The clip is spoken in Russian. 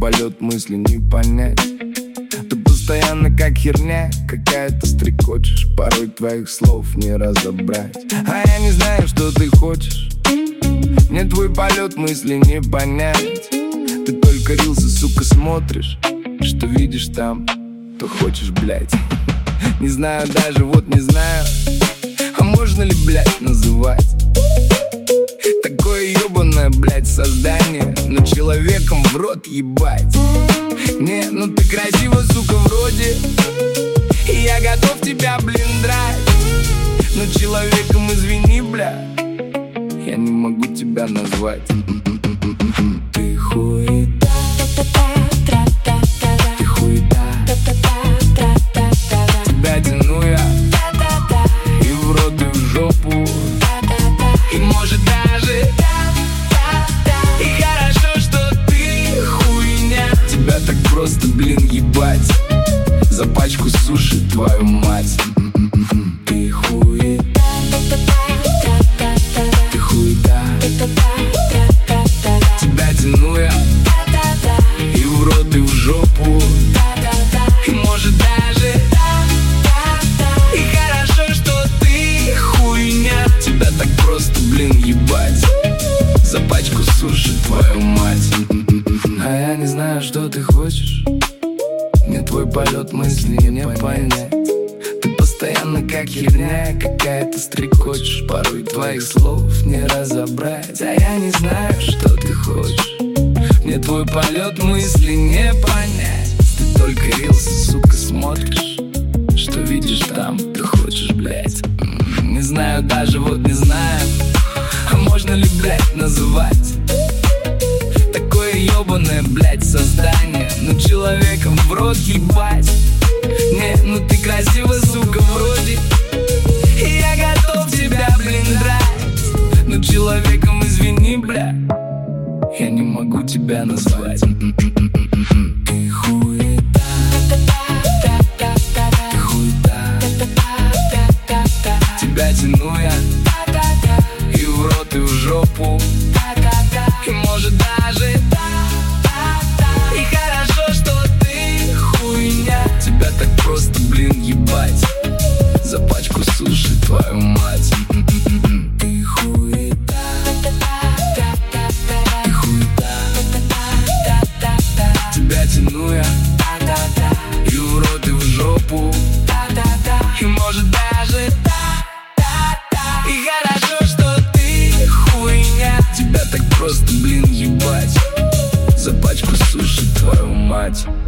полет мысли не понять. Ты постоянно как херня какая-то стрекочешь, порой твоих слов не разобрать. А я не знаю, что ты хочешь, мне твой полет мысли не понять. Ты только рилсы, сука, смотришь, что видишь там, то хочешь, блядь. Не знаю даже, вот не знаю, а можно ли, блядь, называть такое ебаное, блядь, создание, но человеком в рот ебать. Не, ну ты красива, сука, вроде, и я готов тебя, блин, драть, но человеком, извини, бля, я не могу тебя назвать. Ты хуета, ты хуета, тебя тяну я и в рот, и в жопу, и может даже, и хорошо, что ты хуйня. Тебя так просто, блин, ебать, за пачку суши, твою мать. Ты хуета, ты хуета, тебя тяну я и в рот, и в жопу, и может даже, и хорошо, что ты хуйня. Тебя так просто, блин, ебать, за пачку суши, твою мать. А я не знаю, что ты хочешь, мне твой полет мысли не понять. Ты постоянно как херня какая-то стрекочешь, порой твоих слов не разобрать. А я не знаю, что ты хочешь, мне твой полет мысли не понять. Ты только рилсы, сука, смотришь, что видишь там, ты хочешь, блядь. Не знаю даже, вот не знаю, а можно ли, блядь, называть такое ебаное, блядь, создание, но человеком в рот ебать. Не, ну ты красива, сука, вроде, и я готов тебя, блин, драть, но человеком, извини, бля, я не могу тебя назвать. Ты хуета, ты хуета, тебя тяну я и в рот, и в жопу, и может даже, и хорошо, что ты хуйня. Тебя так просто, блин, ебать, за пачку суши, твою мать. Ты хуета, ты хуета, тебя тяну я и в рот, и в жопу, и может даже, и хорошо, что ты хуйня. Тебя так просто, блин, ебать, за пачку суши, твою мать.